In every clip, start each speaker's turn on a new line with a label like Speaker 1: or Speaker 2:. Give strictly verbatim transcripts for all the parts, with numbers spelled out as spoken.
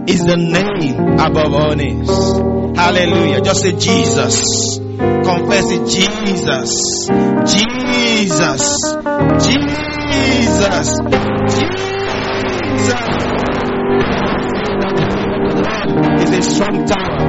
Speaker 1: is the name above all names. Hallelujah. Just say Jesus. Confess it. Jesus. Jesus. Jesus. Jesus. It's a strong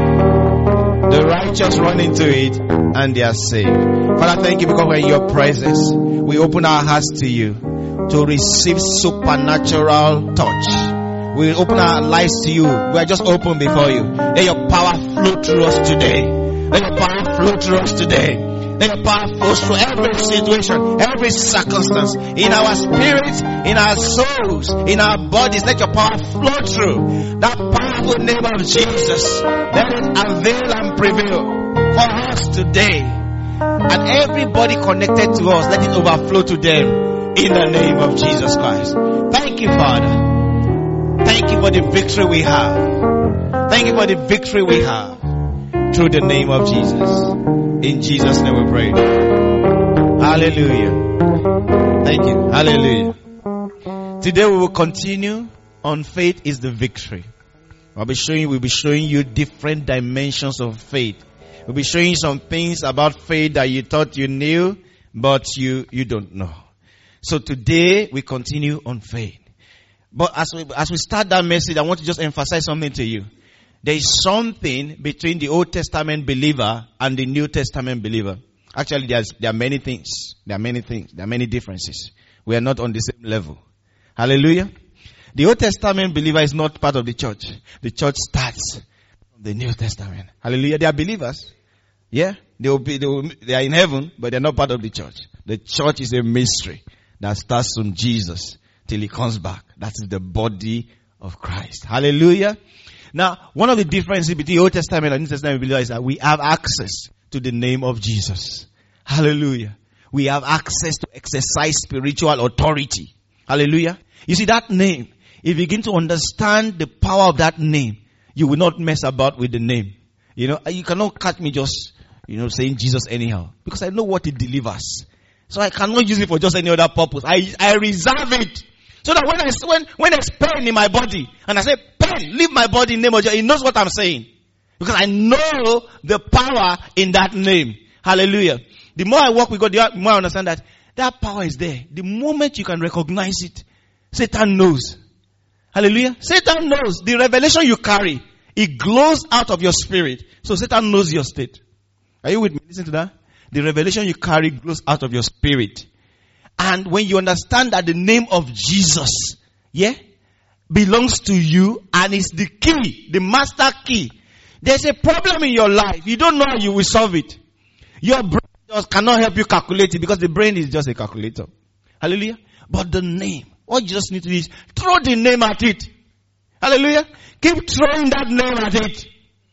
Speaker 1: tower. The righteous run into it and they are saved. Father, thank you because we're in your presence. We open our hearts to you to receive supernatural touch. We open our lives to you. We are just open before you. Let your power flow through us today. Let your power flow through us today. Let your power flow through every situation, every circumstance, in our spirits, in our souls, in our bodies. Let your power flow through. That powerful name of Jesus, let it avail and prevail for us today. And everybody connected to us, let it overflow to them in the name of Jesus Christ. Thank you, Father. Thank you for the victory we have. Thank you for the victory we have through the name of Jesus. In Jesus' name we pray. Hallelujah. Thank you. Hallelujah. Today we will continue on faith is the victory. I'll be showing you, we'll be showing you different dimensions of faith. We'll be showing you some things about faith that you thought you knew, but you, you don't know. So today we continue on faith. But as we, as we start that message, I want to just emphasize something to you. There is something between the Old Testament believer and the New Testament believer. Actually, there's, there are many things. There are many things. There are many differences. We are not on the same level. Hallelujah. The Old Testament believer is not part of the church. The church starts from the New Testament. Hallelujah. They are believers. Yeah. They will be, they, will, they are in heaven, but they are not part of the church. The church is a mystery that starts from Jesus till he comes back. That is the body of Christ. Hallelujah. Now, one of the differences between the Old Testament and New Testament believers is that we have access to the name of Jesus. Hallelujah. We have access to exercise spiritual authority. Hallelujah. You see that name, if you begin to understand the power of that name, you will not mess about with the name. You know, you cannot catch me just, you know, saying Jesus anyhow. Because I know what it delivers. So I cannot use it for just any other purpose. I, I reserve it. So that when I, when, when there's pain in my body, and I say, pain, leave my body in the name of Jesus, he knows what I'm saying. Because I know the power in that name. Hallelujah. The more I work with God, the more I understand that that power is there. The moment you can recognize it, Satan knows. Hallelujah. Satan knows. The revelation you carry, it glows out of your spirit. So Satan knows your state. Are you with me? Listen to that. The revelation you carry glows out of your spirit. And when you understand that the name of Jesus, yeah, belongs to you and is the key, the master key. There's a problem in your life. You don't know how you will solve it. Your brain just cannot help you calculate it because the brain is just a calculator. Hallelujah. But the name, what you just need to do is throw the name at it. Hallelujah. Keep throwing that name at it.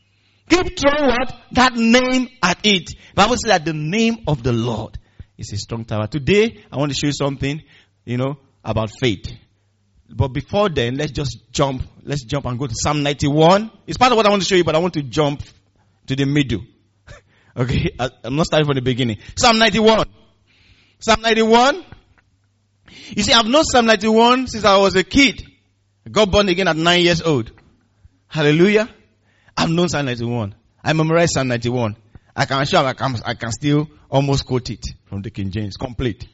Speaker 1: Keep throwing what? That name at it. The Bible says that the name of the Lord is a strong tower. Today, I want to show you something, you know, about faith. But before then, let's just jump. Let's jump and go to Psalm ninety-one. It's part of what I want to show you, but I want to jump to the middle. Okay? I'm not starting from the beginning. Psalm ninety-one. Psalm ninety-one. You see, I've known Psalm ninety-one since I was a kid. I got born again at nine years old. Hallelujah. I've known Psalm ninety-one. I memorized Psalm ninety-one. I can assure I can, I can still almost quote it from the King James, complete.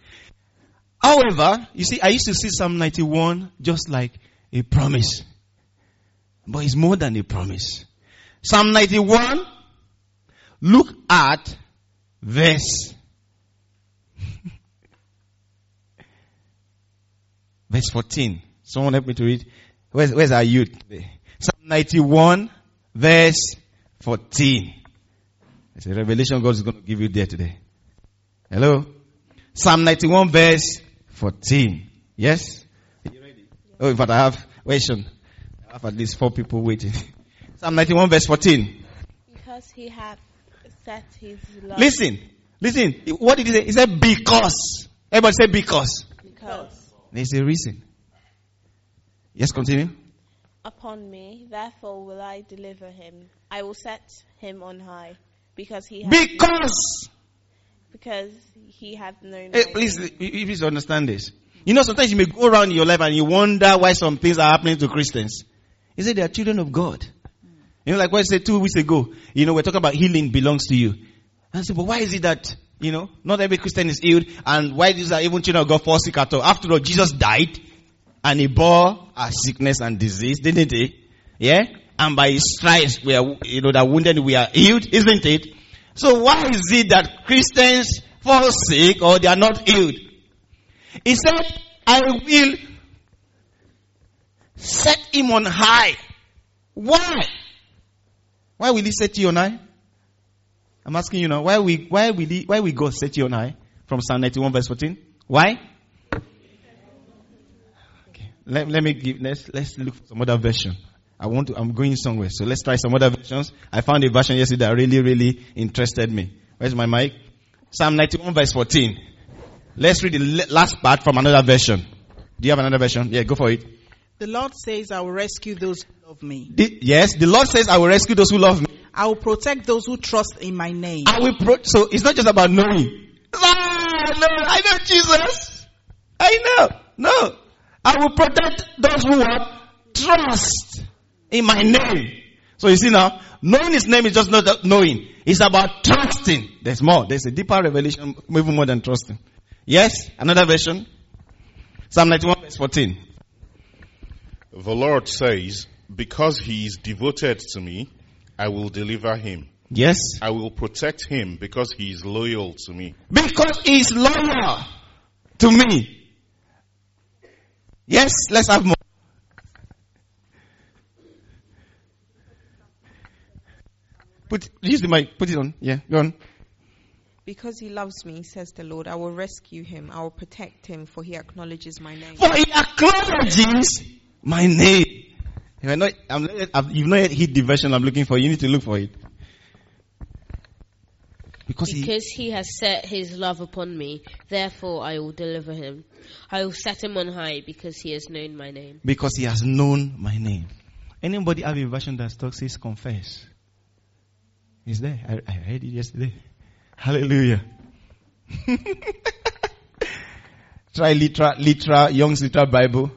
Speaker 1: However, you see, I used to see Psalm ninety-one just like a promise. But it's more than a promise. Psalm ninety-one, look at verse. verse fourteen. Someone help me to read. Where's, where's our youth? Psalm ninety-one, verse fourteen. It's a revelation God is going to give you there today. Hello? Psalm ninety-one verse fourteen. Yes? Are you ready? Yeah. Oh, in fact, I have, wait, Sean. I have at least four people waiting. Psalm ninety-one verse fourteen.
Speaker 2: Because he hath set his love.
Speaker 1: Listen. Listen. What did he say? He said because. Everybody say because.
Speaker 2: Because.
Speaker 1: There's a reason. Yes, continue.
Speaker 2: Upon me, therefore will I deliver him. I will set him on high. Because he has
Speaker 1: Because.
Speaker 2: Because he hath known.
Speaker 1: Hey, please, please understand this. You know, sometimes you may go around in your life and you wonder why some things are happening to Christians. He said they are children of God. You know, like what I said two weeks ago, you know, we're talking about healing belongs to you. And I said, but why is it that, you know, not every Christian is healed, and why is that even children of God fall sick at all? After all, Jesus died, and he bore our sickness and disease, didn't he? Yeah? And by his stripes, we are, you know, that wounded we are healed, isn't it? So why is it that Christians fall sick or they are not healed? He said, I will set him on high. Why? Why will he set you on high? I'm asking you now, why we, why will he, why will God set you on high? From Psalm ninety-one verse fourteen. Why? Okay. Let, let me give, let's, let's look for some other version. I want to, I'm going somewhere. So let's try some other versions. I found a version yesterday that really, really interested me. Where's my mic? Psalm ninety-one verse fourteen. Let's read the last part from another version. Do you have another version? Yeah, go for it.
Speaker 3: The Lord says, I will rescue those who love me.
Speaker 1: The, yes, the Lord says, I will rescue those who love me.
Speaker 3: I will protect those who trust in my name.
Speaker 1: I will pro- so it's not just about knowing. Ah, no, I know Jesus. I know. No. I will protect those who have trust in my name. So you see now, knowing his name is just not knowing. It's about trusting. There's more. There's a deeper revelation, even more than trusting. Yes? Another version. Psalm ninety-one verse fourteen.
Speaker 4: The Lord says, because he is devoted to me, I will deliver him.
Speaker 1: Yes.
Speaker 4: I will protect him because he is loyal to me.
Speaker 1: Because he is loyal to me. Yes, let's have more. Put, use the mic, put it on. Yeah, go on.
Speaker 5: Because he loves me, says the Lord, I will rescue him. I will protect him, for he acknowledges my name.
Speaker 1: For he acknowledges my name. If I not, I'm not, I've, you've not yet hit the version I'm looking for. You need to look for it. Because,
Speaker 6: because
Speaker 1: he,
Speaker 6: he has set his love upon me, therefore I will deliver him. I will set him on high because he has known my name.
Speaker 1: Because he has known my name. Anybody have a version that talks says confess? Is there? I, I read it yesterday. Hallelujah. Try literal, literal, Young's Literal Bible.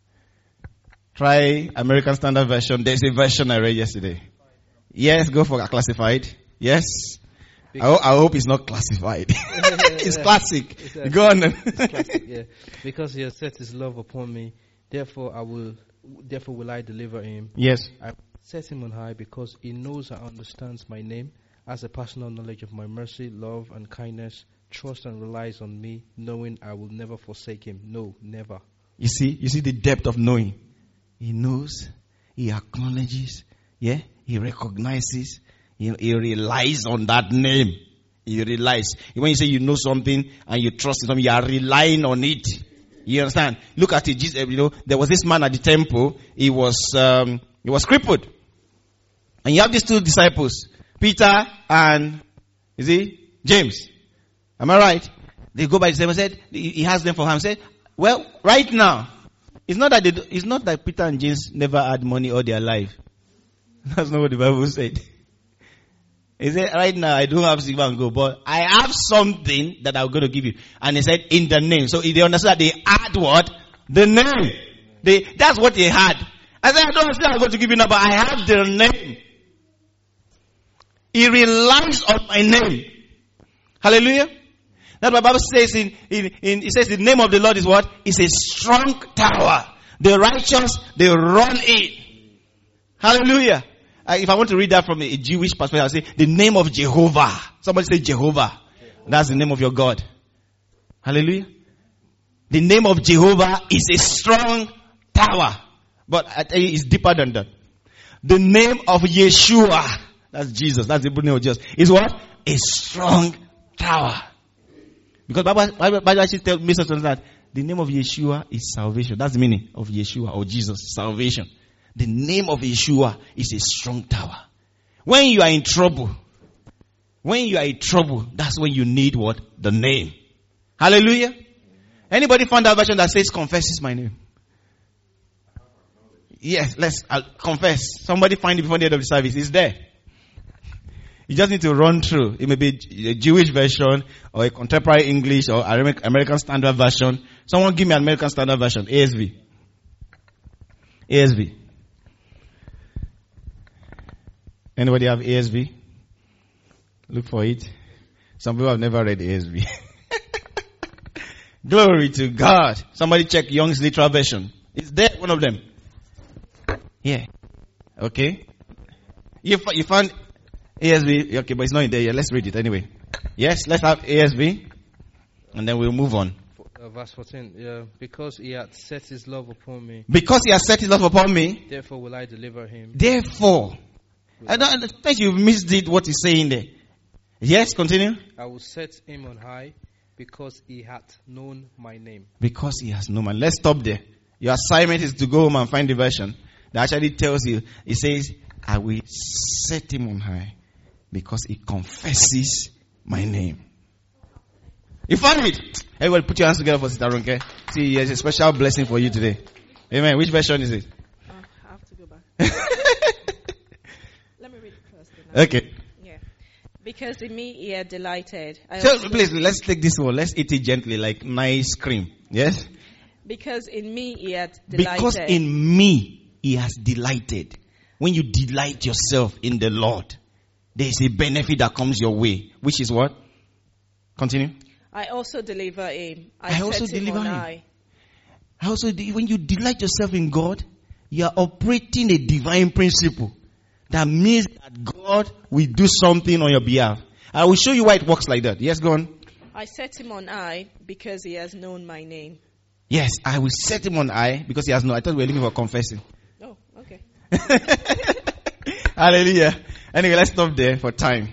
Speaker 1: Try American Standard Version. There's a version I read yesterday. Yes, go for a classified. Yes. I, ho- I hope it's not classified. It's classic.
Speaker 7: Exactly.
Speaker 1: Go on then.
Speaker 7: It's classic, yeah. Because he has set his love upon me, therefore I will, therefore will I deliver him.
Speaker 1: Yes.
Speaker 7: I set him on high because he knows and understands my name, has a personal knowledge of my mercy, love, and kindness, trusts and relies on me, knowing I will never forsake him. No, never.
Speaker 1: You see, you see the depth of knowing. He knows, he acknowledges, yeah, he recognizes, he, he relies on that name. He relies. When you say you know something and you trust in something, you are relying on it. You understand? Look at it. Jesus, you know, there was this man at the temple. He was, um, he was crippled. And you have these two disciples, Peter and, is he, James. Am I right? They go by the same and said, he has them for him. Said, well, right now, it's not that they, do, it's not that Peter and James never had money all their life. That's not what the Bible said. He said, right now I don't have silver and gold, but I have something that I'm going to give you. And he said, in the name. So they understood that they had what? The name. They, that's what they had. I said, I don't understand I'm going to give you now, but I have the name. He relies on my name. Hallelujah. That's what the Bible says in, in, in, it says the name of the Lord is what? It's a strong tower. The righteous, they run in. Hallelujah. Uh, if I want to read that from a, a Jewish perspective, I'll say the name of Jehovah. Somebody say Jehovah. That's the name of your God. Hallelujah. The name of Jehovah is a strong tower. But I tell you, it's deeper than that. The name of Yeshua, that's Jesus, that's the name of Jesus, is what? A strong tower. Because Bible, Bible, Bible actually tells me something that the name of Yeshua is salvation. That's the meaning of Yeshua or Jesus, salvation. The name of Yeshua is a strong tower. When you are in trouble, when you are in trouble, that's when you need what? The name. Hallelujah. Anybody found that version that says confesses my name? Yes, let's I'll confess. Somebody find it before the end of the service. It's there. You just need to run through. It may be a Jewish version or a contemporary English or American Standard Version. Someone give me an American Standard Version. A S V. A S V. Anybody have A S V? Look for it. Some people have never read A S V. Glory to God. Somebody check Young's literal version. Is there one of them? Yeah. Okay. You, you found A S V. Okay, but it's not in there yet. Let's read it anyway. Yes, let's have A S V. And then we'll move on.
Speaker 7: Uh, verse fourteen. Yeah, because he had set his love upon me.
Speaker 1: Because he has set his love upon me.
Speaker 7: Therefore will I deliver him.
Speaker 1: Therefore. I don't think you missed it, what he's saying there. Yes, continue.
Speaker 7: I will set him on high because he hath known my name.
Speaker 1: Because he has known my name. Let's stop there. Your assignment is to go home and find the version that actually tells you. It says, I will set him on high because he confesses my name. You found it? Everybody put your hands together for Sister Ronke. See, there's a special blessing for you today. Amen. Which version is it?
Speaker 5: Uh, I have to go back. Let me read it first.
Speaker 1: Okay.
Speaker 5: Yeah. Because in me he had delighted. I
Speaker 1: So,
Speaker 5: also-
Speaker 1: please, let's take this one. Let's eat it gently, like nice cream. Yes?
Speaker 5: Because in me he had delighted.
Speaker 1: Because in me he has delighted. When you delight yourself in the Lord, there is a benefit that comes your way. Which is what? Continue.
Speaker 5: I also deliver him. I,
Speaker 1: I
Speaker 5: set
Speaker 1: also
Speaker 5: him
Speaker 1: deliver
Speaker 5: on
Speaker 1: him.
Speaker 5: high.
Speaker 1: Also, when you delight yourself in God, you are operating a divine principle. That means that God will do something on your behalf. I will show you why it works like that. Yes, go on.
Speaker 5: I set him on high because he has known my name.
Speaker 1: Yes, I will set him on high because he has known. I thought we were looking for confessing.
Speaker 5: Oh, okay.
Speaker 1: Hallelujah. Anyway, let's stop there for time.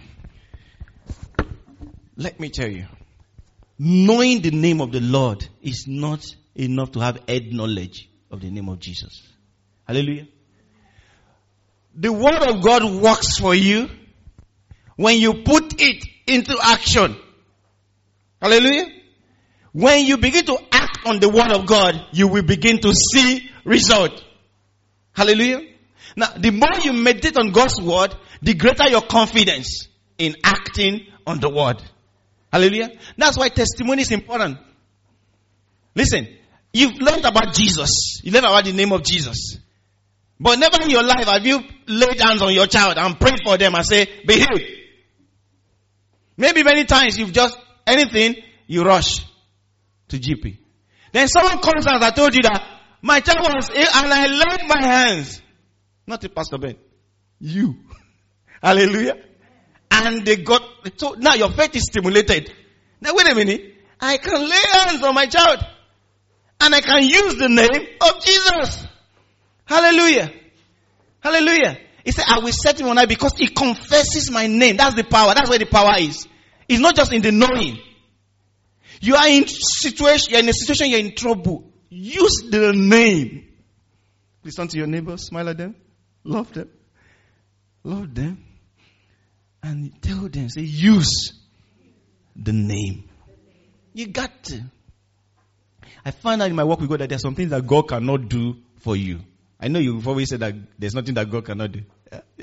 Speaker 1: Let me tell you. Knowing the name of the Lord is not enough to have head knowledge of the name of Jesus. Hallelujah. The word of God works for you when you put it into action. Hallelujah. When you begin to act on the word of God, you will begin to see result. Hallelujah. Now, the more you meditate on God's word, the greater your confidence in acting on the word. Hallelujah. That's why testimony is important. Listen, you've learned about Jesus. You learned about the name of Jesus. But never in your life have you laid hands on your child and prayed for them and say, be healed. Maybe many times you've just, anything, you rush to G P. Then someone comes and I told you that my child was ill and I laid my hands. Not to Pastor Ben. You. Hallelujah. And they got, so now your faith is stimulated. Now wait a minute. I can lay hands on my child. And I can use the name of Jesus. Hallelujah. Hallelujah. He said, I will set him on high because he confesses my name. That's the power. That's where the power is. It's not just in the knowing. You are in situation, you're in a situation, you're in trouble. Use the name. Listen to your neighbors, smile at them, love them, love them, and tell them, say, use the name. You got to. I found out in my work with God that there's some things that God cannot do for you. I know you've always said that there's nothing that God cannot do.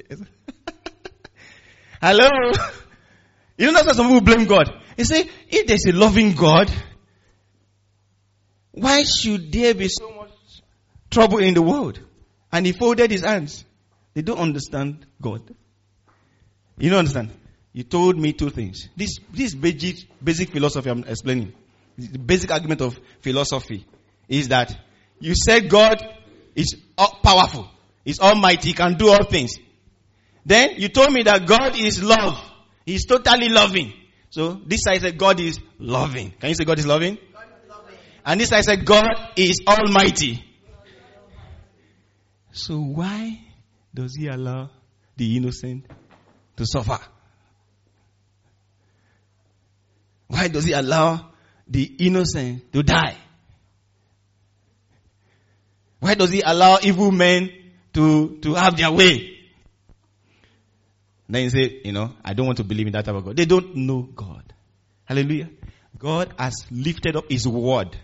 Speaker 1: Hello? You know that's why some people blame God. They say, if there's a loving God, why should there be so much trouble in the world? And he folded his hands. They don't understand God. You don't understand? You told me two things. This, this basic, basic philosophy I'm explaining. The basic argument of philosophy is that you said God is all powerful. He's almighty. He can do all things. Then you told me that God is love. He's totally loving. So this side said God is loving. Can you say God is loving? God is loving. And this side said God is almighty. So why does he allow the innocent to suffer? Why does he allow the innocent to die? Why does he allow evil men to, to have their way? Then you say, you know, I don't want to believe in that type of God. They don't know God. Hallelujah. God has lifted up his word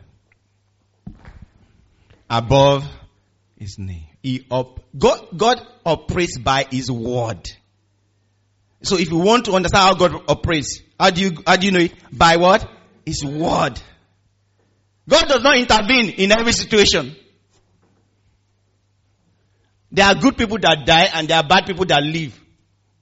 Speaker 1: above his name. He up, God, God operates by his word. So if you want to understand how God operates, how do you, how do you know it? By what? His word. God does not intervene in every situation. There are good people that die and there are bad people that live.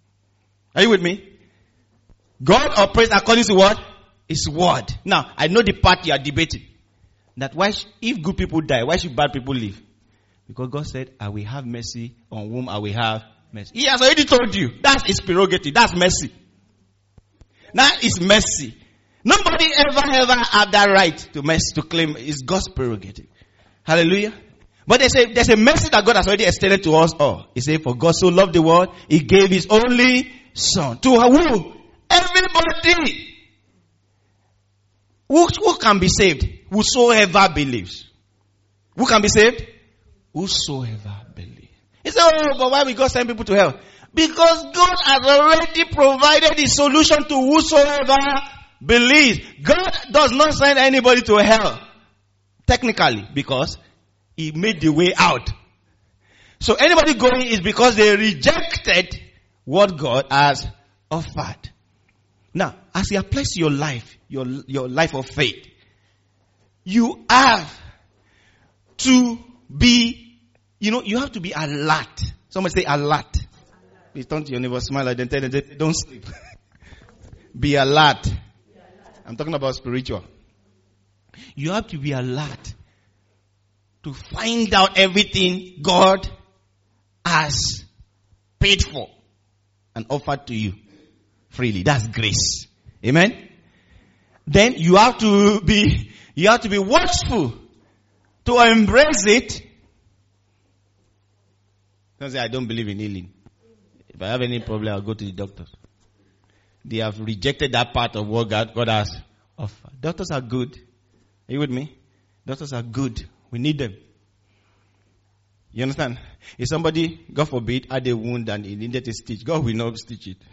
Speaker 1: Are you with me? God operates according to what? His word. Now, I know the part you are debating. That why, sh- if good people die, why should bad people live? Because God said, I will have mercy on whom I will have mercy. He has already told you. That's his prerogative. That's mercy. That is mercy. Nobody ever, ever have that right to mercy, to claim it's God's prerogative. Hallelujah. But there's a, there's a mercy that God has already extended to us all. He said, for God so loved the world, He gave His only Son. To who? Everybody. Who, who can be saved? Whosoever believes. Who can be saved? Whosoever believes. He said, oh, but why will God send people to hell? Because God has already provided the solution to whosoever believes. God does not send anybody to hell. Technically, because He made the way out. So anybody going is because they rejected what God has offered. Now, as you apply to your life, your, your life of faith, you have to be, you know, you have to be alert. Somebody say alert. Please turn to your neighbor, smile and then tell them, don't sleep. Be alert. I'm talking about spiritual. You have to be alert to find out everything God has paid for and offered to you freely. That's grace. Amen. Then you have to be, you have to be watchful to embrace it. Don't say, I don't believe in healing. If I have any problem, I'll go to the doctors. They have rejected that part of what God, God has offered. Doctors are good. Are you with me? Doctors are good. We need them. You understand? If somebody, God forbid, had a wound and he needed a stitch, God will not stitch it.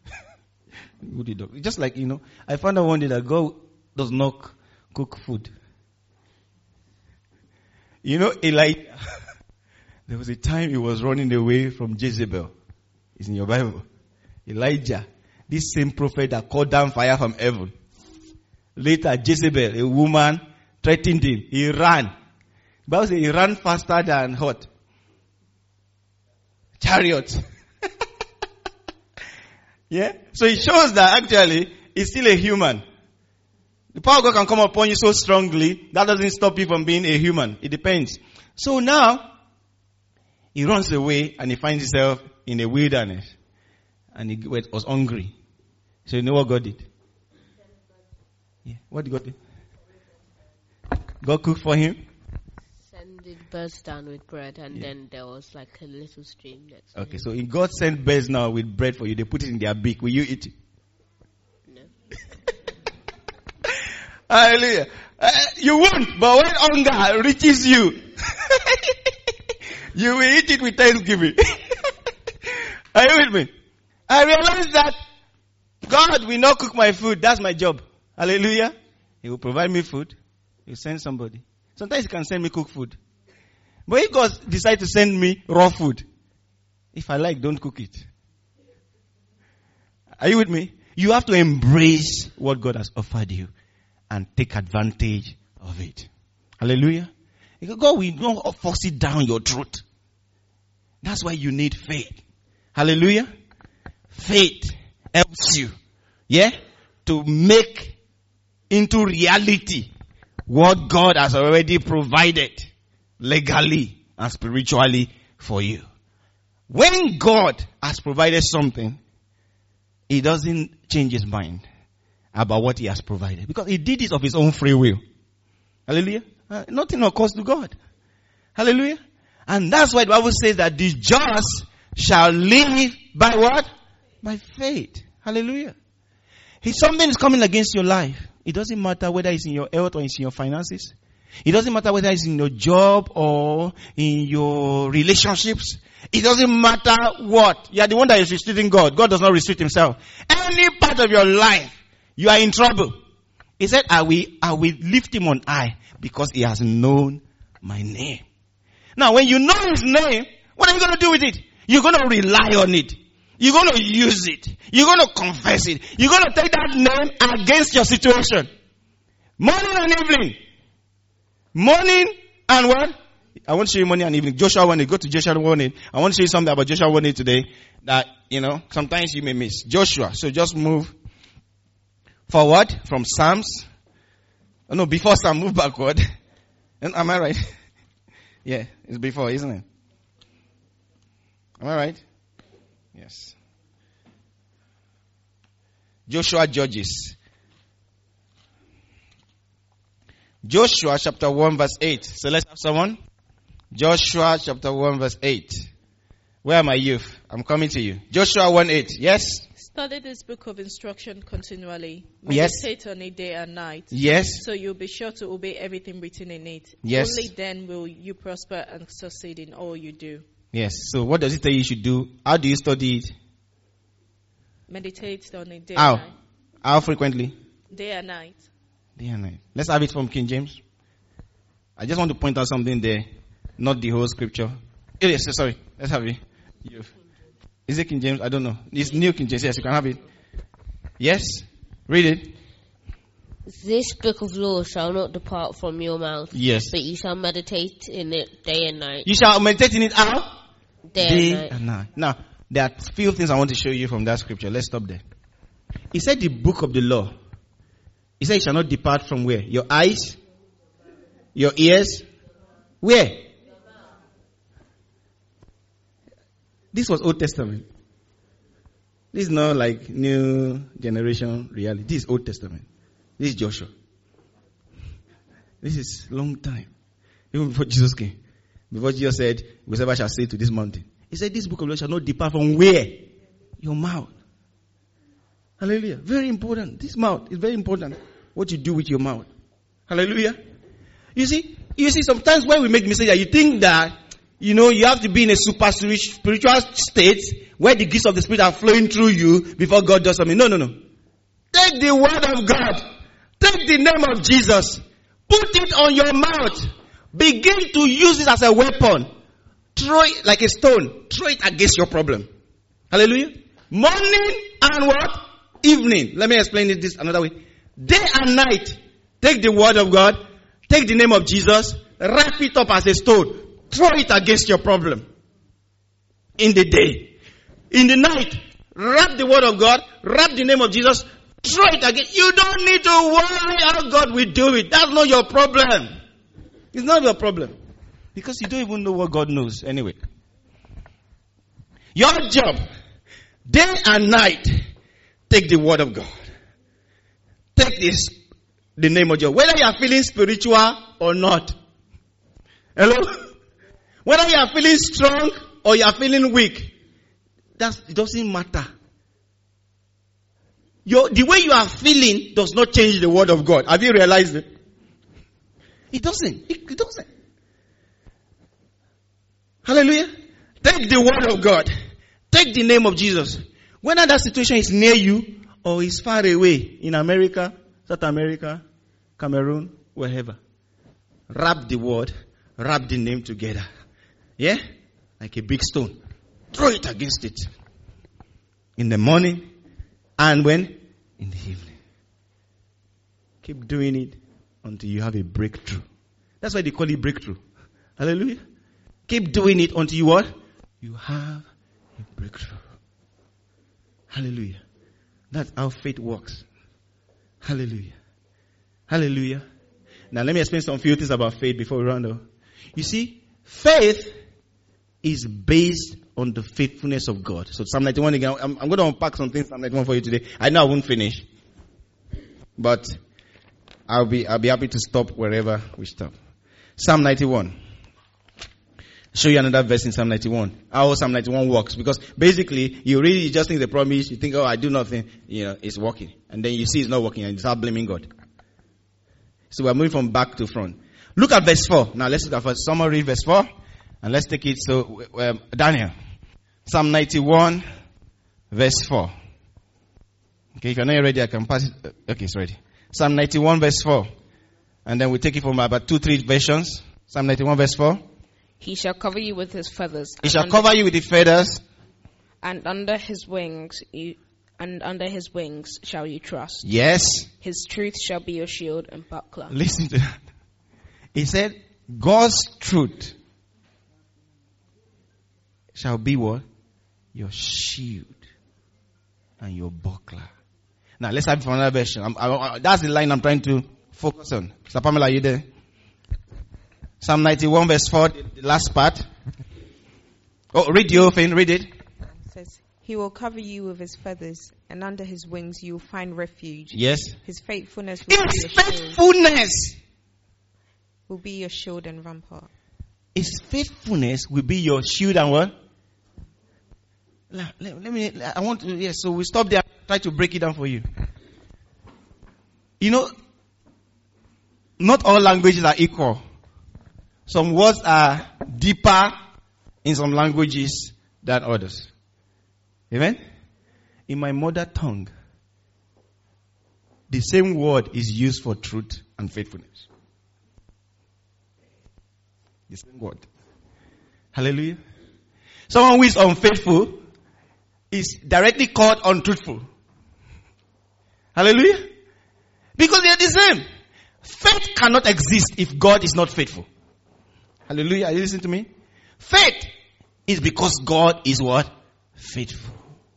Speaker 1: Just like, you know, I found out one day that God does not cook food. You know, Elijah, there was a time he was running away from Jezebel. It's in your Bible. Elijah, this same prophet that called down fire from heaven. Later, Jezebel, a woman, threatened him. He ran. The Bible says he ran faster than what? Chariots. Yeah? So it shows that actually he's still a human. The power of God can come upon you so strongly, that doesn't stop you from being a human. It depends. So now, he runs away and he finds himself in the wilderness. And he was hungry. So you know what God did? Yeah. What did God do? God cooked for him?
Speaker 6: Sending birds down with bread, and
Speaker 1: Yeah.
Speaker 6: then there was like a little stream next to
Speaker 1: Okay,
Speaker 6: him.
Speaker 1: so if God sent birds now with bread for you, they put it in their beak. Will you eat it?
Speaker 6: No.
Speaker 1: Hallelujah. Uh, you won't, but when hunger reaches you, you will eat it with thanksgiving. Are you with me? I realize that God will not cook my food. That's my job. Hallelujah. He will provide me food. He will send somebody. Sometimes He can send me cooked food. But if God decides to send me raw food, if I like, don't cook it. Are you with me? You have to embrace what God has offered you and take advantage of it. Hallelujah. God will not force it down your throat. That's why you need faith. Hallelujah. Faith helps you, yeah, to make into reality what God has already provided legally and spiritually for you. When God has provided something, He doesn't change His mind about what He has provided, because He did it of His own free will. Hallelujah. Uh, nothing occurs to God. Hallelujah. And that's why the Bible says that the just shall live by what? By faith. Hallelujah. If something is coming against your life, it doesn't matter whether it's in your health or it's in your finances. It doesn't matter whether it's in your job or in your relationships. It doesn't matter what. You are the one that is restricting God. God does not restrict Himself. Any part of your life, you are in trouble. He said, I will, I will lift him on high because he has known my name. Now, when you know His name, what are you going to do with it? You're going to rely on it. You're going to use it. You're going to confess it. You're going to take that name against your situation. Morning and evening. Morning and what? I want to show you morning and evening. Joshua one eight. Go to Joshua one eight. I want to show you something about Joshua one eight today. that, you know, sometimes you may miss. Joshua. So just move forward from Psalms. Oh, no, before Psalm, move backward. Am I right? Yeah, it's before, isn't it? Am I right? Yes. Joshua Judges. Joshua chapter one verse eight. So let's have someone. Joshua chapter one verse eight. Where are my youth? I'm coming to you. Joshua one eight. Yes?
Speaker 2: Study this book of instruction continually.
Speaker 1: Yes.
Speaker 2: Meditate on it day and night.
Speaker 1: Yes.
Speaker 2: So you'll be sure to obey everything written in it.
Speaker 1: Yes.
Speaker 2: Only then will you prosper and succeed in all you do.
Speaker 1: Yes. So what does it tell you you should do? How do you study it?
Speaker 2: Meditate on it day
Speaker 1: How?
Speaker 2: and night.
Speaker 1: How frequently?
Speaker 2: Day and night.
Speaker 1: Day and night. Let's have it from King James. I just want to point out something there. Not the whole scripture. Oh, yes, sorry. Let's have it. Is it King James? I don't know. It's New King James. Yes, you can have it. Yes? Read it.
Speaker 6: This book of law shall not depart from your mouth.
Speaker 1: Yes.
Speaker 6: But you shall meditate in it day and night.
Speaker 1: You shall meditate in it how?
Speaker 6: Day,
Speaker 1: Day
Speaker 6: and night.
Speaker 1: and night. Now, there are few things I want to show you from that scripture. Let's stop there. He said the book of the law. He said it shall not depart from where? Your eyes? Your ears? Where? This was Old Testament. This is not like new generation reality. This is Old Testament. This is Joshua. This is long time. Even before Jesus came. Before Jesus said, whosoever shall say to this mountain. He said, this book of law shall not depart from where? Your mouth. Hallelujah. Very important. This mouth is very important. What you do with your mouth. Hallelujah. You see, you see, sometimes when we make mistakes, you think that, you know, you have to be in a super spiritual state where the gifts of the Spirit are flowing through you before God does something. No, no, no. Take the word of God. Take the name of Jesus. Put it on your mouth. Begin to use it as a weapon. Throw it like a stone. Throw it against your problem. Hallelujah. Morning and what? Evening. Let me explain it this another way. Day and night. Take the word of God. Take the name of Jesus. Wrap it up as a stone. Throw it against your problem. In the day. In the night. Wrap the word of God. Wrap the name of Jesus. Throw it again. You don't need to worry how God will do it. That's not your problem. It's not your problem. Because you don't even know what God knows anyway. Your job, day and night, take the word of God. Take this, the name of God. Whether you are feeling spiritual or not. Hello? Whether you are feeling strong or you are feeling weak. That it doesn't matter. Your, the way you are feeling does not change the word of God. Have you realized it? It doesn't. It, it doesn't. Hallelujah. Take the word of God. Take the name of Jesus. Whether that situation is near you or is far away in America, South America, Cameroon, wherever. Wrap the word, wrap the name together. Yeah? Like a big stone. Throw it against it. In the morning and when? In the evening. Keep doing it until you have a breakthrough. That's why they call it breakthrough. Hallelujah. Keep doing it until you what? You have a breakthrough. Hallelujah. That's how faith works. Hallelujah. Hallelujah. Now let me explain some few things about faith before we round up. You see, faith is based on the faithfulness of God. So Psalm ninety-one again, I'm, I'm going to unpack some things Psalm ninety-one for you today. I know I won't finish. But I'll be, I'll be happy to stop wherever we stop. Psalm ninety-one. Show you another verse in Psalm ninety-one. How Psalm ninety-one works. Because basically, you really you just think the promise, you think, oh, I do nothing, you know, it's working. And then you see it's not working and you start blaming God. So we're moving from back to front. Look at verse four. Now let's look at first. Someone read verse four. And let's take it. So, um, Daniel. Psalm ninety-one, verse four. Okay, if you're not ready, I can pass it. Okay, it's ready. Psalm ninety-one, verse four. And then we take it from about two, three versions. Psalm ninety-one, verse four.
Speaker 5: He shall cover you with his feathers.
Speaker 1: He shall cover you with the feathers.
Speaker 5: And under his wings, you, and under his wings shall you trust.
Speaker 1: Yes.
Speaker 5: His truth shall be your shield and buckler.
Speaker 1: Listen to that. He said, God's truth shall be what? your shield and your buckler. Now let's have it from another version. I'm, I, I, that's the line I'm trying to focus on. Sister Pamela, are you there? Psalm ninety-one verse four, the, the last part. Oh, read the whole thing, read it.
Speaker 5: It says, he will cover you with his feathers, and under his wings you will find refuge.
Speaker 1: Yes.
Speaker 5: His faithfulness will be
Speaker 1: His
Speaker 5: your shield,
Speaker 1: faithfulness.
Speaker 5: will be your shield and rampart.
Speaker 1: His faithfulness will be your shield and what? Let, let, let me, I want to, yes, so we stop there, try to break it down for you. You know, not all languages are equal. Some words are deeper in some languages than others. Amen? In my mother tongue, the same word is used for truth and faithfulness. The same word. Hallelujah. Someone who is unfaithful is directly called untruthful. Hallelujah. Because they are the same. Faith cannot exist if God is not faithful. Hallelujah. Are you listening to me? Faith is because God is what? Faithful.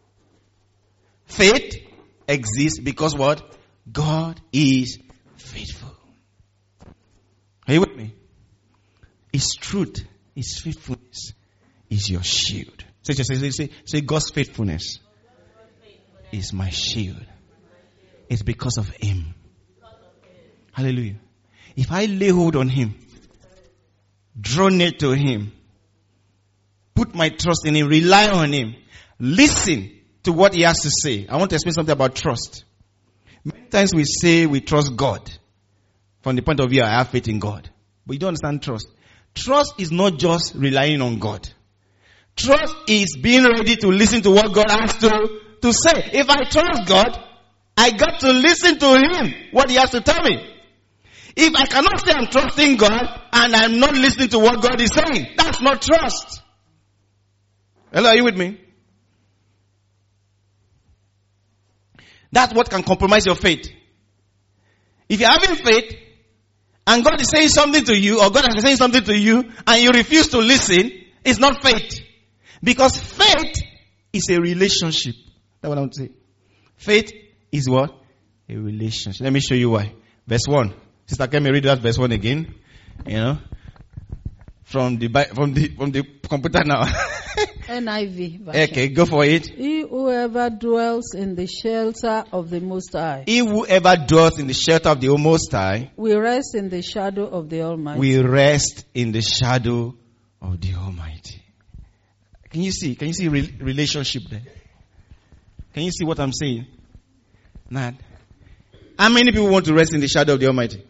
Speaker 1: Faith exists because what? God is faithful. Are you with me? His truth, His faithfulness is your shield. Say, say, say, say, say God's faithfulness is my shield. It's because of Him. Hallelujah. If I lay hold on Him, draw near to Him, put my trust in Him, rely on Him, listen to what He has to say. I want to explain something about trust. Many times we say we trust God. From the point of view, I have faith in God. But you don't understand trust. Trust is not just relying on God. Trust is being ready to listen to what God has to, to say. If I trust God, I got to listen to Him, what He has to tell me. If I cannot say I'm trusting God and I'm not listening to what God is saying, that's not trust. Hello, are you with me? That's what can compromise your faith. If you're having faith and God is saying something to you, or God is saying something to you and you refuse to listen, it's not faith. Because faith is a relationship. That's what I want to say. Faith is what? A relationship. Let me show you why. Verse one. Sister, can we read that verse one again? You know, from the from the from the computer now.
Speaker 8: N I V version.
Speaker 1: Okay, go for it.
Speaker 8: He whoever dwells in the shelter of the Most High.
Speaker 1: He whoever dwells in the shelter of the Most High.
Speaker 8: We rest in the shadow of the Almighty.
Speaker 1: We rest in the shadow of the Almighty. Can you see? Can you see re- relationship there? Can you see what I'm saying? Now, how many people want to rest in the shadow of the Almighty?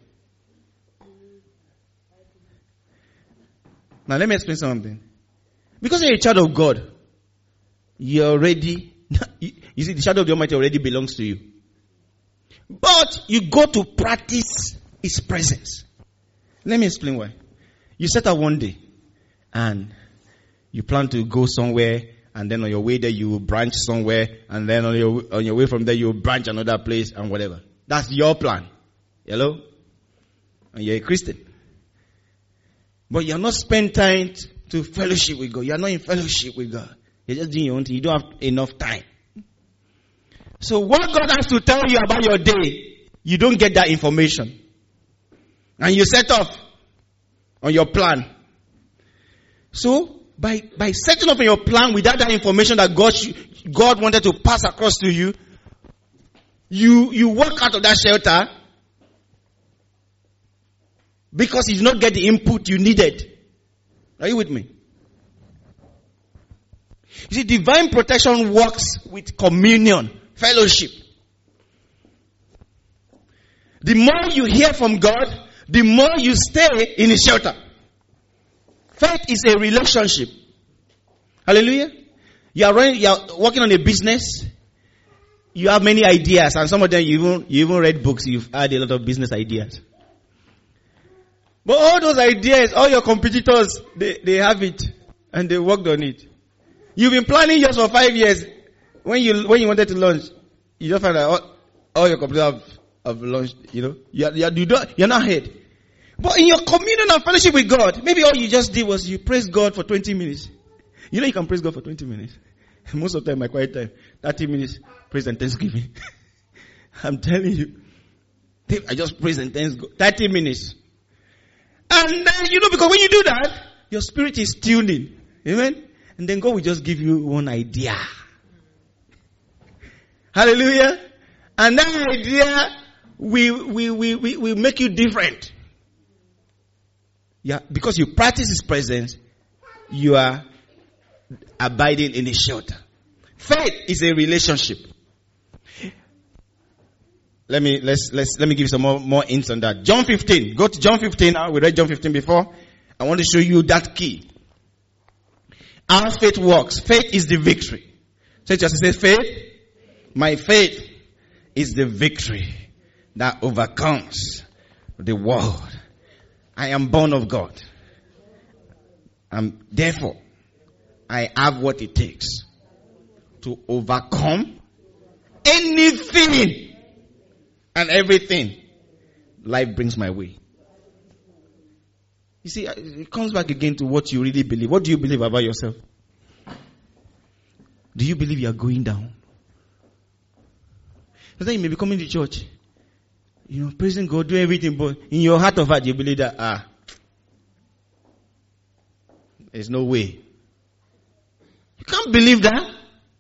Speaker 1: Now let me explain something. Because you're a child of God, you're already, you see, the shadow of the Almighty already belongs to you. But you go to practice His presence. Let me explain why. You set out one day and you plan to go somewhere, and then on your way there you will branch somewhere, and then on your on your way from there you will branch another place and whatever. That's your plan. Hello? And you're a Christian. But you're not spending time to fellowship with God. You're not in fellowship with God. You're just doing your own thing. You don't have enough time. So what God has to tell you about your day, you don't get that information. And you set off on your plan. So by by setting up on your plan without that information that God God wanted to pass across to you, you you walk out of that shelter because you did not get the input you needed. Are you with me? You see, divine protection works with communion, fellowship. The more you hear from God, the more you stay in His shelter. Faith is a relationship. Hallelujah. You are running, you are working on a business. You have many ideas, and some of them you even you even read books. You've had a lot of business ideas. But all those ideas, all your competitors, they, they have it and they worked on it. You've been planning yours for five years. When you when you wanted to launch, you just find out all, all your competitors have, have launched. You know, you are, you are, you don't, you're not ahead. But in your communion and fellowship with God, maybe all you just did was you praise God for twenty minutes. You know you can praise God for twenty minutes. Most of the time, my quiet time, thirty minutes, praise and thanksgiving. I'm telling you. I just praise and thanks God. thirty minutes. And then, you know, because when you do that, your spirit is tuning. Amen? And then God will just give you one idea. Hallelujah. And that idea will, will, will, will, will make you different. Yeah, because you practice His presence, you are abiding in His shelter. Faith is a relationship. Let me, let's, let's, let me give you some more, more hints on that. John fifteen. Go to John fifteen now. We read John fifteen before. I want to show you that key. Our faith works. Faith is the victory. So just say faith. My faith is the victory that overcomes the world. I am born of God. And therefore, I have what it takes to overcome anything and everything life brings my way. You see, it comes back again to what you really believe. What do you believe about yourself? Do you believe you are going down? Sometimes you may be coming to church, you know, praising God, doing everything, but in your heart of heart, you believe that, ah, there's no way. You can't believe that.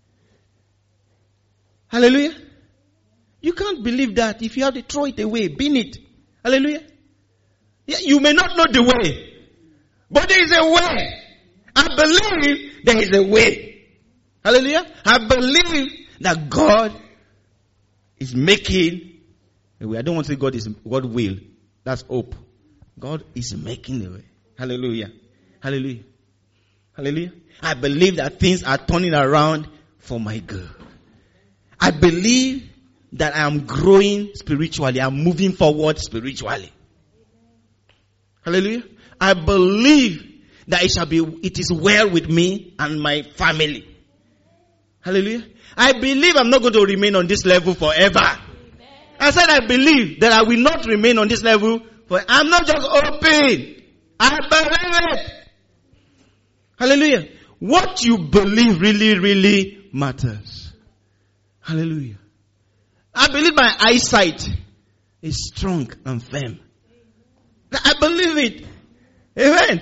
Speaker 1: Hallelujah. You can't believe that. If you have to throw it away, bin it. Hallelujah. Yeah, you may not know the way, but there is a way. I believe there is a way. Hallelujah. I believe that God is making a way. I don't want to say God is, God will. That's hope. God is making a way. Hallelujah. Hallelujah. Hallelujah. I believe that things are turning around for my good. I believe that I am growing spiritually. I'm moving forward spiritually. Hallelujah. I believe that it shall be, it is well with me and my family. Hallelujah. I believe I'm not going to remain on this level forever. Amen. I said I believe that I will not remain on this level forever. I'm not just hoping. I believe it. Hallelujah. What you believe really, really matters. Hallelujah. I believe my eyesight is strong and firm. I believe it. Amen.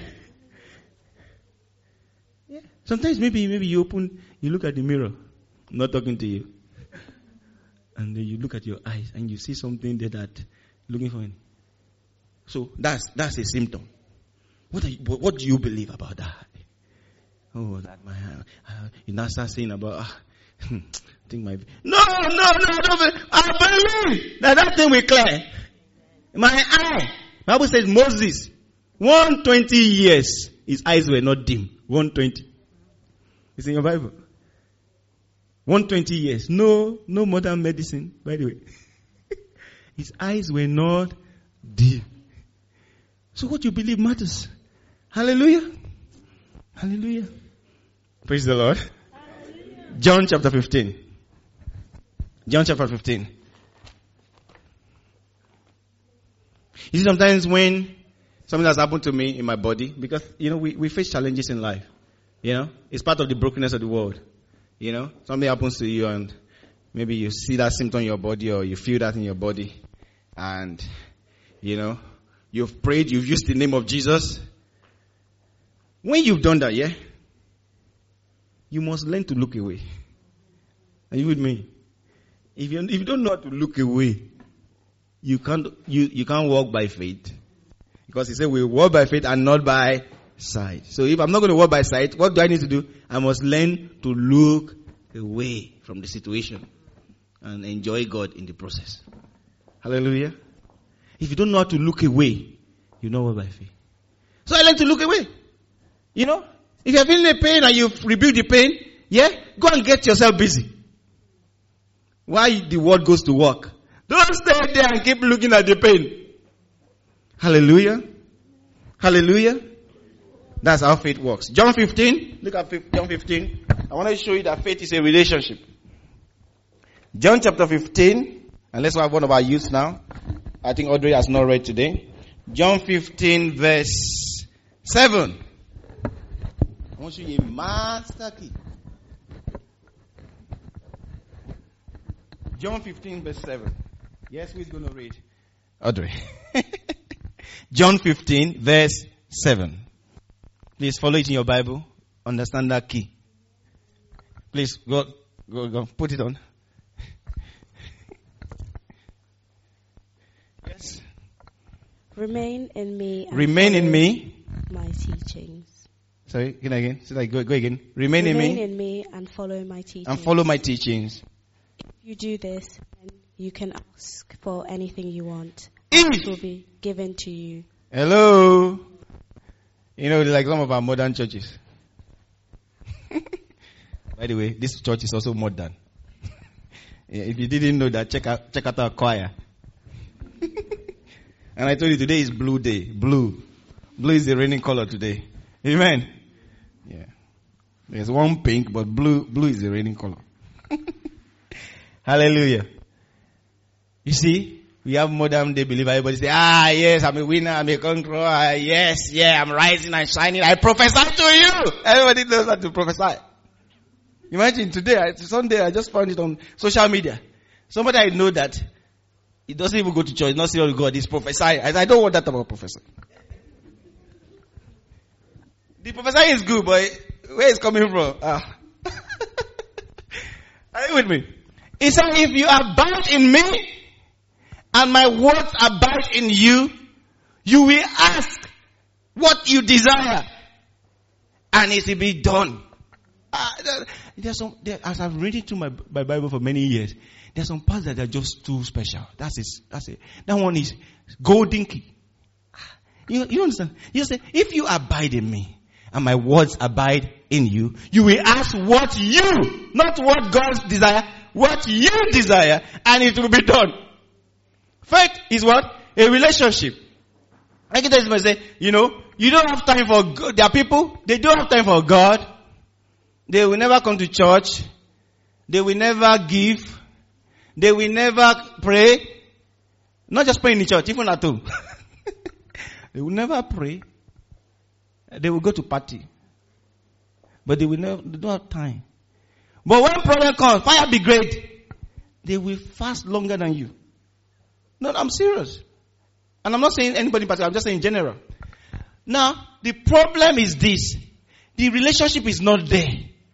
Speaker 1: Yeah. Sometimes maybe maybe you open, you look at the mirror, I'm not talking to you, and then you look at your eyes and you see something there that looking for it. So that's that's a symptom. What are you, what do you believe about that? Oh, that my uh, you now start saying about. Uh, I think my no no no no. I believe that that thing will clear. My eye. Bible says Moses, one hundred twenty years, his eyes were not dim. one hundred twenty. It's in your Bible. one hundred twenty years. No, no modern medicine, by the way. His eyes were not dim. So what you believe matters. Hallelujah. Hallelujah. Praise the Lord. Hallelujah. John chapter fifteen. John chapter fifteen. You see, sometimes when something has happened to me in my body, because, you know, we, we face challenges in life. You know, it's part of the brokenness of the world. You know, something happens to you and maybe you see that symptom in your body or you feel that in your body. And, you know, you've prayed, you've used the name of Jesus. When you've done that, yeah, you must learn to look away. Are you with me? If you, if you don't know how to look away, You can't, you, you can't walk by faith. Because he said we walk by faith and not by sight. So if I'm not going to walk by sight, what do I need to do? I must learn to look away from the situation and enjoy God in the process. Hallelujah. If you don't know how to look away, you don't walk by faith. So I learn to look away. You know, if you're feeling a pain and you rebuke the pain, yeah, go and get yourself busy. While the word goes to work. Don't stay there and keep looking at the pain. Hallelujah. Hallelujah. That's how faith works. John fifteen. Look at John fifteen. I want to show you that faith is a relationship. John chapter fifteen. And let's have one of our youths now. I think Audrey has not read today. John fifteen verse seven. I want to show you a master key. John fifteen verse seven. Yes, who's going to read? Audrey. John fifteen verse seven. Please follow it in your Bible. Understand that key. Please go, go, go. Put it on. Yes.
Speaker 2: Remain in me. And
Speaker 1: Remain in me.
Speaker 2: My teachings.
Speaker 1: Sorry, again, again. So like, go, go again. Remain,
Speaker 2: Remain
Speaker 1: in me.
Speaker 2: in me and follow my teachings.
Speaker 1: And follow my teachings.
Speaker 2: If you do this, then you can ask for anything you want.
Speaker 1: English.
Speaker 2: It will be given to you.
Speaker 1: Hello. You know, like some of our modern churches. By the way, this church is also modern. Yeah, if you didn't know that, check out check out our choir. And I told you today is blue day. Blue. Blue is the reigning color today. Amen. Yeah. There's one pink, but blue blue is the reigning color. Hallelujah. You see, we have modern day believer. Everybody say, ah, yes, I'm a winner, I'm a conqueror. Ah, yes, yeah, I'm rising and shining. I prophesy to you. Everybody knows how to prophesy. Imagine today, I, Sunday, I just found it on social media. Somebody I know that he doesn't even go to church, not serious with God, he's prophesying. I, I don't want that about prophecy. The prophesying is good, but where is it coming from? Ah. Are you with me? He said, if you abide in me, and my words abide in you, you will ask what you desire, and it will be done. Uh, there, there's some, there, as I've read it to my, my Bible for many years, there's some parts that are just too special. That's it. That's it. That one is golden key. You, you understand? You say, if you abide in me, and my words abide in you, you will ask what you, not what God's desire, what you desire, and it will be done. Faith is what? A relationship. I can tell you, say, you know, you don't have time for God. There are people, they don't have time for God. They will never come to church. They will never give. They will never pray. Not just pray in the church, even at home. They will never pray. They will go to party. But they will never, they don't have time. But when problem comes, fire brigade, they will fast longer than you. No, I'm serious. And I'm not saying anybody in particular, I'm just saying in general. Now, the problem is this. The relationship is not there.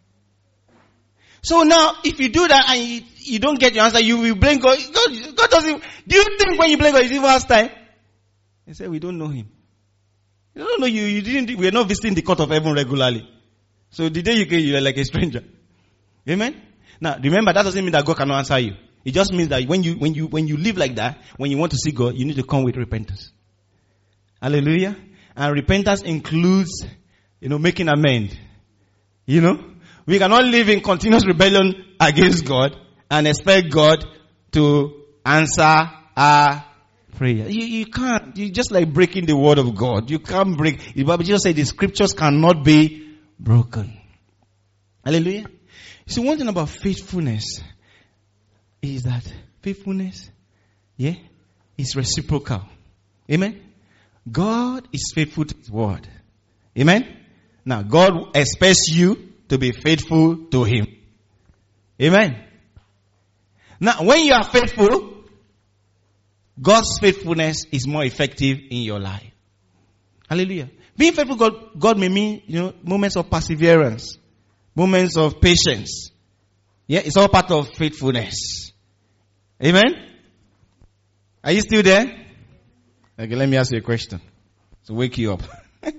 Speaker 1: So now, if you do that and you, you don't get your answer, you will blame God. God, God doesn't, do you think when you blame God, he even has time? He said, we don't know him. You don't know you, you didn't, we are not visiting the court of heaven regularly. So the day you came, you are like a stranger. Amen? Now, remember, that doesn't mean that God cannot answer you. It just means that when you, when you, when you live like that, when you want to see God, you need to come with repentance. Hallelujah. And repentance includes, you know, making amends. You know, we cannot live in continuous rebellion against God and expect God to answer our prayer. You, you can't. You just like breaking the word of God. You can't break. The Bible just says the scriptures cannot be broken. Hallelujah. You see, one thing about faithfulness is that faithfulness, yeah, is reciprocal. Amen. God is faithful to his word. Amen. Now, God expects you to be faithful to him. Amen. Now, when you are faithful, God's faithfulness is more effective in your life. Hallelujah. Being faithful to God, God may mean, you know, moments of perseverance, moments of patience. Yeah, it's all part of faithfulness. Amen. Are you still there? Okay, let me ask you a question to wake you up.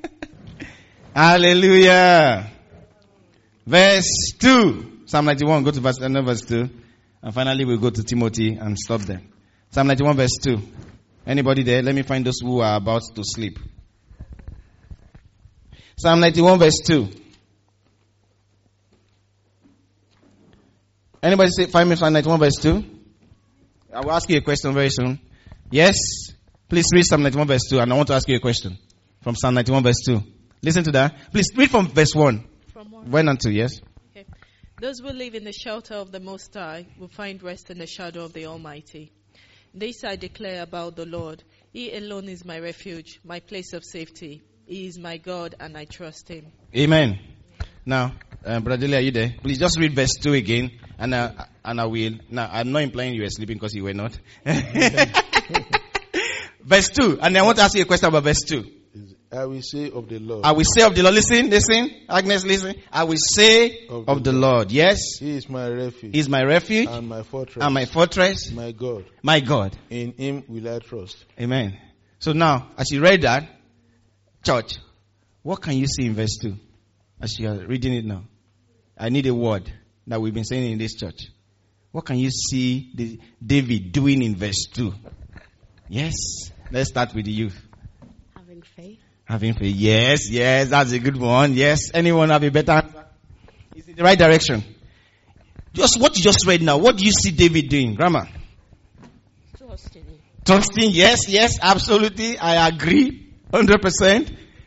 Speaker 1: Hallelujah. Verse two. Psalm ninety-one, go to verse, uh, verse two. And finally we'll go to Timothy and stop there. Psalm ninety-one verse two. Anybody there? Let me find those who are about to sleep. Psalm ninety-one verse two. Anybody say, find me Psalm ninety-one verse two? I will ask you a question very soon. Yes? Please read Psalm ninety-one verse two, and I want to ask you a question from Psalm ninety-one verse two. Listen to that. Please read from verse one.
Speaker 9: From one.
Speaker 1: one and two, yes?
Speaker 9: Okay. Those who live in the shelter of the Most High will find rest in the shadow of the Almighty. This I declare about the Lord. He alone is my refuge, my place of safety. He is my God, and I trust him.
Speaker 1: Amen. Now, uh, Brother Lee, are you there? Please just read verse two again. And uh, And I will. Now, I'm not implying you were sleeping because you were not. Verse two. And I want to ask you a question about verse two.
Speaker 10: I will say of the Lord.
Speaker 1: I will say of the Lord. Listen, listen. Agnes, listen. I will say of, of the, the Lord. Lord. Yes.
Speaker 10: He is my refuge.
Speaker 1: He is my refuge.
Speaker 10: And my fortress.
Speaker 1: And my fortress.
Speaker 10: My God.
Speaker 1: My God.
Speaker 10: In him will I trust.
Speaker 1: Amen. So now, as you read that, church, what can you see in verse two? As you are reading it now. I need a word that we've been saying in this church. What can you see the, David doing in verse two? Yes. Let's start with the youth.
Speaker 6: Having faith.
Speaker 1: Having faith. Yes, yes, that's a good one. Yes. Anyone have a better answer? It's in the right direction. Just what you just read now. What do you see David doing, Grandma?
Speaker 6: Trusting.
Speaker 1: Trusting. Yes, yes, absolutely. I agree. one hundred percent.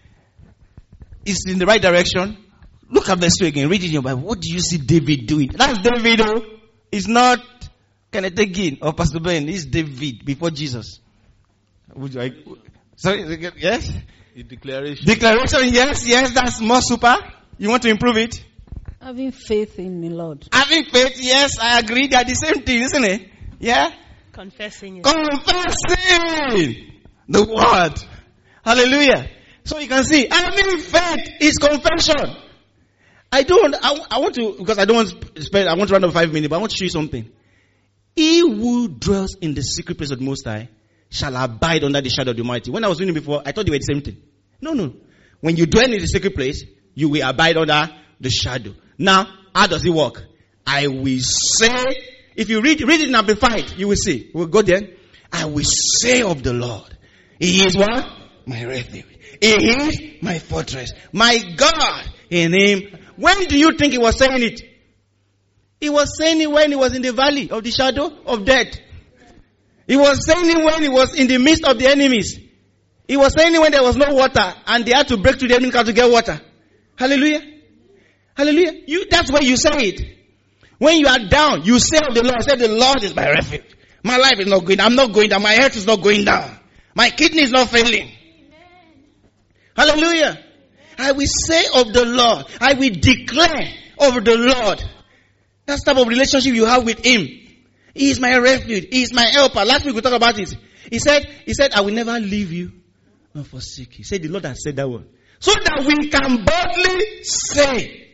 Speaker 1: It's in the right direction. Look at verse two again. Read it in your Bible. What do you see David doing? That's David, oh. It's not Kenneth Hagin or Pastor Ben. It's David before Jesus. Would you like, sorry, yes?
Speaker 10: The declaration.
Speaker 1: Declaration, yes, yes, that's more super. You want to improve it?
Speaker 8: Having faith in the Lord.
Speaker 1: Having faith, yes, I agree. They are the same thing, isn't it? Yeah?
Speaker 6: Confessing.
Speaker 1: Confessing the word. Hallelujah. So you can see, having faith is confession. I don't, I, I want to, because I don't want to spend, I want to run over five minutes, but I want to show you something. He who dwells in the secret place of the Most High shall abide under the shadow of the Almighty. When I was reading before, I thought they were the same thing. No, no. When you dwell in the secret place, you will abide under the shadow. Now, how does it work? I will say, if you read, read it in Amplified, you will see. We'll go there. I will say of the Lord, He is what? My refuge. He is my fortress. My God in Him. When do you think He was saying it? He was saying it when He was in the valley of the shadow of death. He was saying it when He was in the midst of the enemies. He was saying it when there was no water and they had to break through the enemy to get water. Hallelujah. Hallelujah. You, that's where you say it. When you are down, you say of the Lord, say the Lord is my refuge. My life is not going down. I'm not going down. My health is not going down. My kidney is not failing. Amen. Hallelujah. I will say of the Lord. I will declare of the Lord. That's the type of relationship you have with Him. He is my refuge. He is my helper. Last week we talked about it. He said, He said, I will never leave you nor forsake you. He said, the Lord has said that word. So that we can boldly say,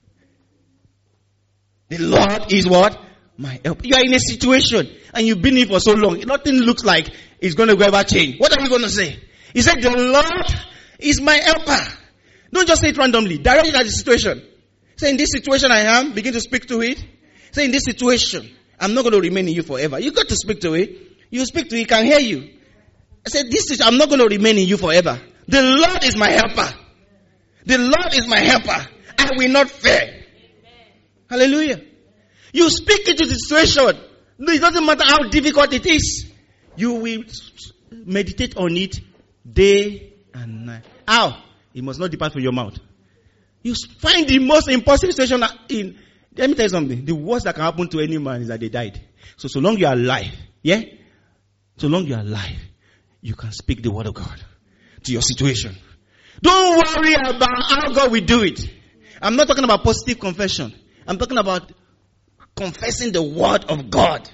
Speaker 1: the Lord is what? My help. You are in a situation and you've been in for so long. Nothing looks like it's going to ever change. What are you going to say? He said, the Lord is my helper. Don't just say it randomly. Direct it at the situation. Say, in this situation I am, begin to speak to it. Say, in this situation, I'm not going to remain in you forever. You got to speak to it. You speak to it, he can hear you. I said, this is, I'm not going to remain in you forever. The Lord is my helper. The Lord is my helper. I will not fear. Hallelujah. You speak into the situation. It doesn't matter how difficult it is. You will meditate on it day and night. How? It must not depart from your mouth. You find the most impossible situation in, let me tell you something. The worst that can happen to any man is that they died. So, so long you are alive, yeah? So long you are alive, you can speak the word of God to your situation. Don't worry about how God will do it. I'm not talking about positive confession. I'm talking about confessing the word of God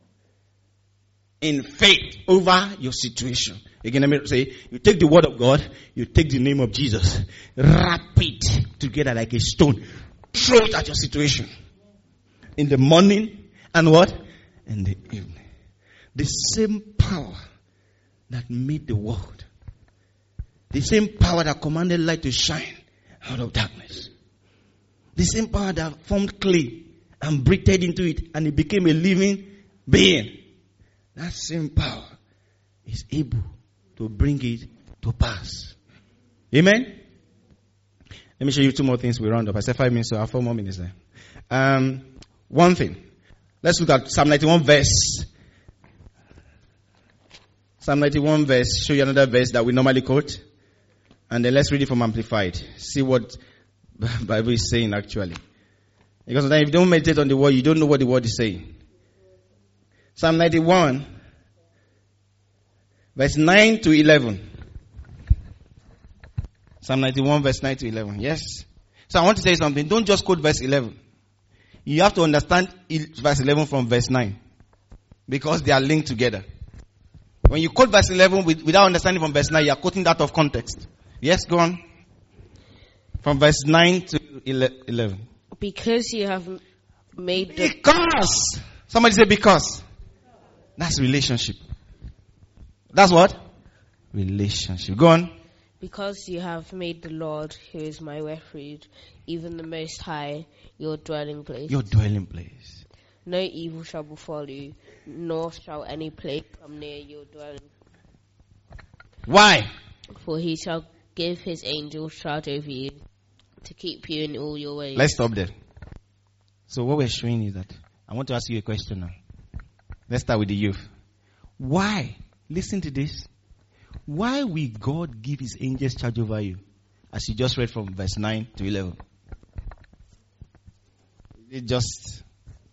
Speaker 1: in faith over your situation. Again, let me say, you take the word of God, you take the name of Jesus, wrap it together like a stone, throw it at your situation. In the morning and what? In the evening. The same power that made the world, the same power that commanded light to shine out of darkness, the same power that formed clay and breathed into it and it became a living being, that same power is able to bring it to pass. Amen? Let me show you two more things we round up. I said five minutes, so I have four more minutes there. Um, one thing. Let's look at Psalm ninety-one verse. Psalm ninety-one verse. Show you another verse that we normally quote. And then let's read it from Amplified. See what the Bible is saying actually. Because sometimes if you don't meditate on the word, you don't know what the word is saying. Psalm ninety-one verse nine to eleven. Psalm ninety-one verse nine to eleven. Yes. So I want to say something. Don't just quote verse eleven. You have to understand verse eleven from verse nine. Because they are linked together. When you quote verse eleven with, without understanding from verse nine, you are quoting that of context. Yes, go on. From verse nine to eleven.
Speaker 6: Because you have made the...
Speaker 1: Because! Somebody say because. That's relationship. That's what? Relationship. Go on.
Speaker 6: Because you have made the Lord, who is my refuge, even the Most High, your dwelling place.
Speaker 1: Your dwelling place.
Speaker 6: No evil shall befall you, nor shall any plague come near your dwelling.
Speaker 1: Why?
Speaker 6: For he shall give his angels charge over you, to keep you in all your ways.
Speaker 1: Let's stop there. So what we're showing is that, I want to ask you a question now. Let's start with the youth. Why? Listen to this. Why will God give his angels charge over you? As you just read from verse nine to eleven. It just...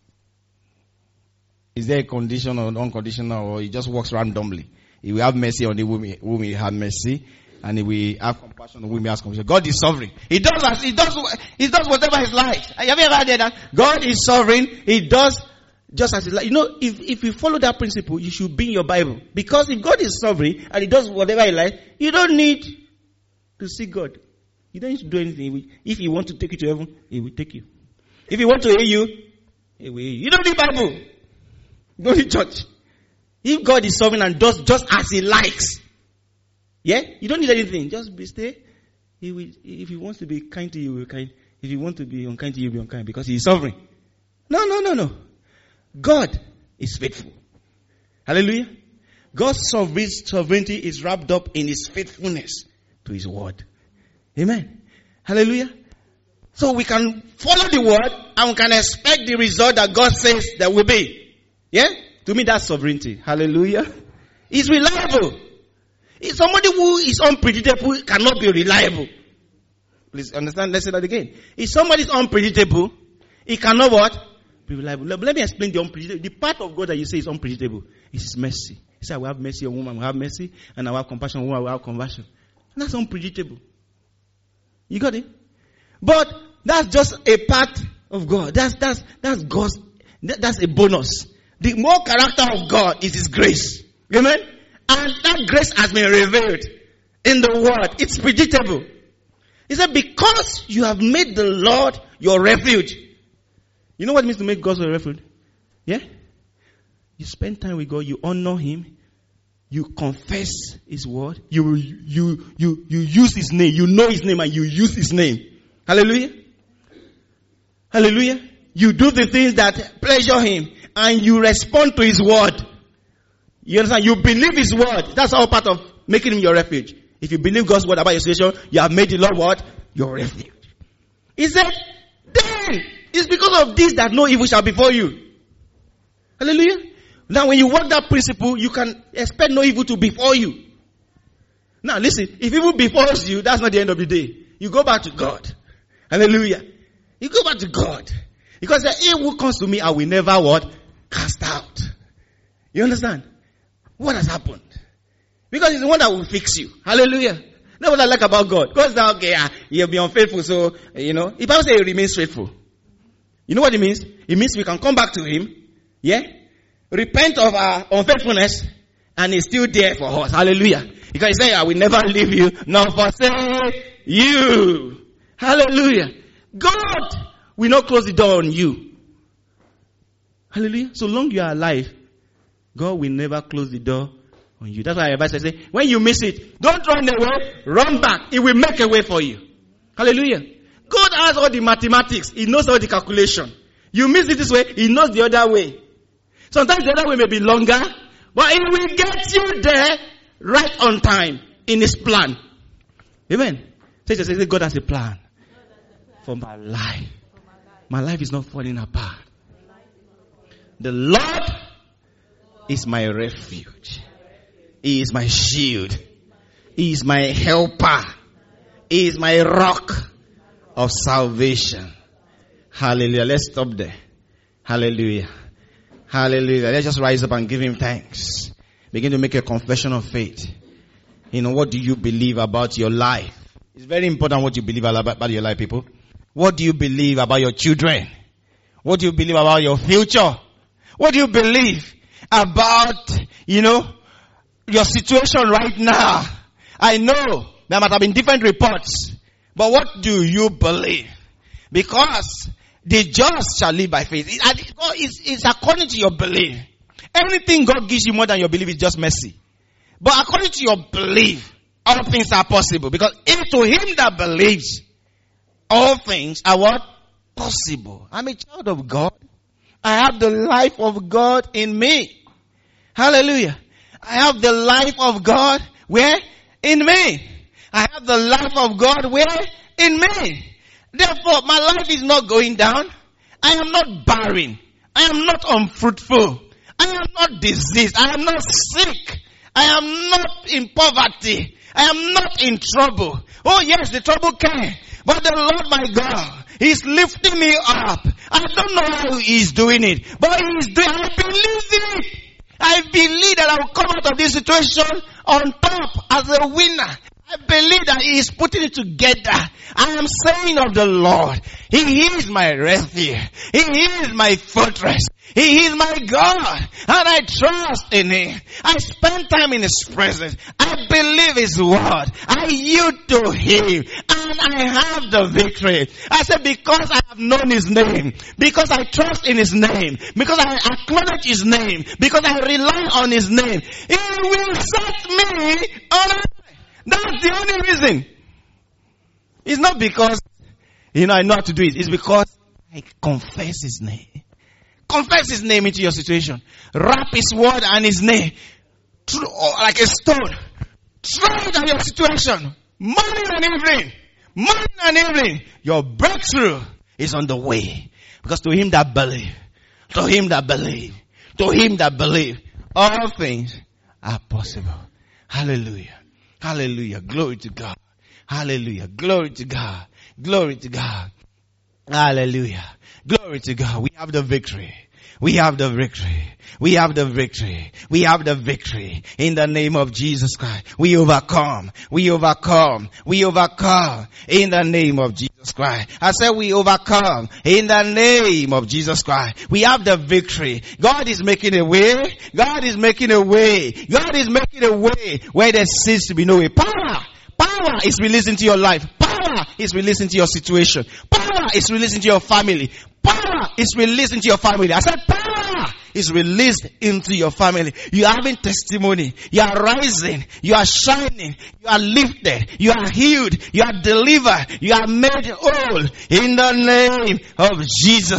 Speaker 1: Is there a condition or unconditional, or he just works randomly? He will have mercy on the whom he, whom he have mercy, and he will have compassion on whom he has compassion. God is sovereign. He does as he does. He does whatever he likes. Have you ever heard that? God is sovereign. He does just as he likes. You know, if if you follow that principle, you should be in your Bible, because if God is sovereign and he does whatever he likes, you don't need to seek God. You don't need to do anything. If he wants to take you to heaven, he will take you. If he wants to heal you, he will heal you. You don't need Bible. Go to church. If God is sovereign and does just as he likes, yeah, you don't need anything. Just be stay. He will, if he wants to be kind to you, he will be kind. If he wants to be unkind to you, he will be unkind, because he is sovereign. No, no, no, no. God is faithful. Hallelujah. God's sovereignty is wrapped up in his faithfulness to his word. Amen. Hallelujah. So we can follow the word and we can expect the result that God says there will be. Yeah? To me, that's sovereignty. Hallelujah. It's reliable. If somebody who is unpredictable cannot be reliable. Please understand. Let's say that again. If somebody is unpredictable, he cannot what? Be reliable. Let, let me explain the unpredictable. The part of God that you say is unpredictable is his mercy. He said, I will have mercy on whom I will have mercy, and I will have compassion on whom I will have compassion. And that's unpredictable. You got it? But that's just a part of God. That's, that's, that's God's, that, that's a bonus. The more character of God is his grace. Amen? And that grace has been revealed in the word. It's predictable. He said, because you have made the Lord your refuge. You know what it means to make God your refuge? Yeah? You spend time with God, you honor him, you confess his word, you, you, you, you use his name, you know his name and you use his name. Hallelujah. Hallelujah. You do the things that pleasure him. And you respond to his word. You understand? You believe his word. That's all part of making him your refuge. If you believe God's word about your situation, you have made the Lord what? Your refuge. He said, then it's because of this that no evil shall befall you. Hallelujah. Now when you work that principle, you can expect no evil to befall you. Now listen, if evil befalls you, that's not the end of the day. You go back to God. Hallelujah. You go back to God. Because the evil comes to me, I will never what? Cast out. You understand? What has happened? Because it's the one that will fix you. Hallelujah. That's what I like about God. God says, okay, uh, you'll be unfaithful, so, you know. The Bible says he remains faithful. You know what it means? It means we can come back to him, yeah? Repent of our unfaithfulness, and he's still there for us. Hallelujah. Because he said, I will never leave you, nor forsake you. Hallelujah. God will not close the door on you. Hallelujah. So long you are alive, God will never close the door on you. That's why I say, when you miss it, don't run away, run back. It will make a way for you. Hallelujah. God has all the mathematics. He knows all the calculation. You miss it this way, he knows the other way. Sometimes the other way may be longer, but he will get you there right on time in his plan. Amen. Say, say, say, God has a plan for my life. My life is not falling apart. The Lord is my refuge. He is my shield. He is my helper. He is my rock of salvation. Hallelujah. Let's stop there. Hallelujah. Hallelujah. Let's just rise up and give him thanks. Begin to make a confession of faith. You know, what do you believe about your life? It's very important what you believe about your life, people. What do you believe about your children? What do you believe about your future? What do you believe about, you know, your situation right now? I know there might have been different reports, but what do you believe? Because the just shall live by faith. It's, it's according to your belief. Anything God gives you more than your belief is just mercy. But according to your belief, all things are possible. Because if to him that believes, all things are what? Possible. I'm a child of God. I have the life of God in me. Hallelujah. I have the life of God where? In me. I have the life of God where? In me. Therefore, my life is not going down. I am not barren. I am not unfruitful. I am not diseased. I am not sick. I am not in poverty. I am not in trouble. Oh yes, the trouble came. But the Lord my God, He's lifting me up. I don't know how He's doing it, but He's doing it. I believe it. I believe that I will come out of this situation on top as a winner. I believe that He is putting it together. I am saying of the Lord, He is my refuge. He is my fortress. He is my God. And I trust in Him. I spend time in His presence. I believe His word. I yield to Him. And I have the victory. I said because I have known His name. Because I trust in His name. Because I acknowledge His name. Because I rely on His name. He will set me on high. That's the only reason. It's not because, you know, I know how to do it. It's because I confess His name. Confess His name into your situation. Wrap His word and His name through, like a stone. Throw it at your situation. Morning and evening. Morning and evening. Your breakthrough is on the way. Because to him that believe, to him that believe, to him that believe, all things are possible. Hallelujah. Hallelujah. Glory to God. Hallelujah. Glory to God. Glory to God. Hallelujah. Glory to God. We have the victory. We have the victory. We have the victory. We have the victory. In the name of Jesus Christ. We overcome. We overcome. We overcome. In the name of Jesus Christ. I said we overcome. In the name of Jesus Christ. We have the victory. God is making a way. God is making a way. God is making a way where there seems to be no way. Power. Power is released into your life. Power is released into your situation. Power is released into your family. Power is released into your family. I said power is released into your family. You are having testimony. You are rising. You are shining. You are lifted. You are healed. You are delivered. You are made whole in the name of Jesus.